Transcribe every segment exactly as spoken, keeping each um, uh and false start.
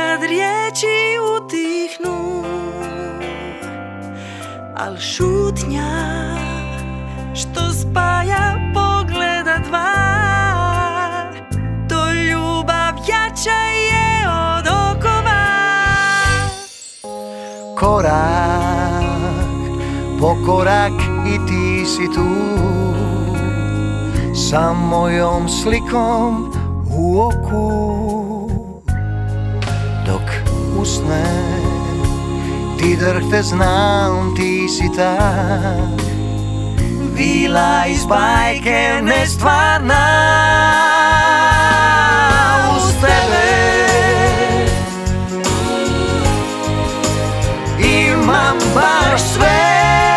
kad riječi utihnu, al šutnja što spaja pogleda dva, to ljubav jača je od okova. Korak po korak i ti si tu, sa mojom slikom u oku. Dok usne ti drhte, znam ti si ta vila iz bajke, nestvarna. Uz tebe imam baš sve,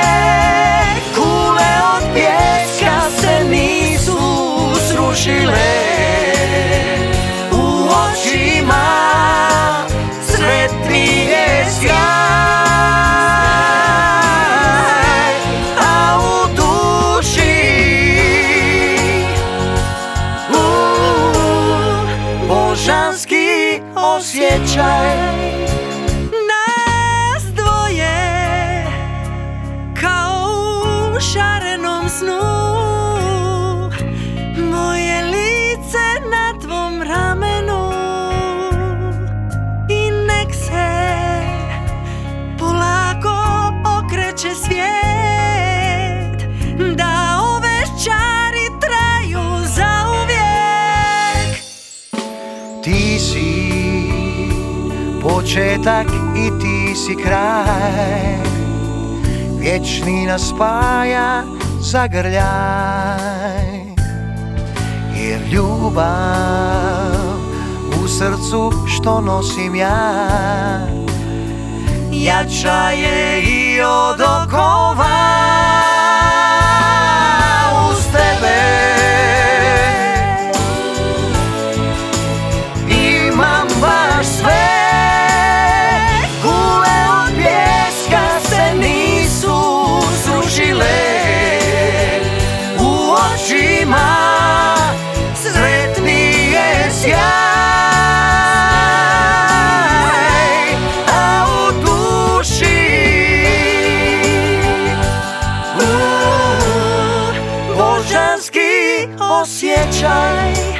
kule od pijeska se nisu srušile. U očima sretni je sjaj, a u duši uh, božanski osjećaj. Nas dvoje kao u šarenom snu, moje lice na tvom ramenu, i nek se polako okreće svijet, da ove čari traju zauvijek. Ti si početak i ti si kraj, vječni nas spaja zagrljaj. Jer ljubav u srcu što nosim ja, jača je i od okova. Uz tebe imam baš sve, kule od pijeska se nisu srušile. U očima sretni je sjaj, a u duši uh, božanski osjećaj.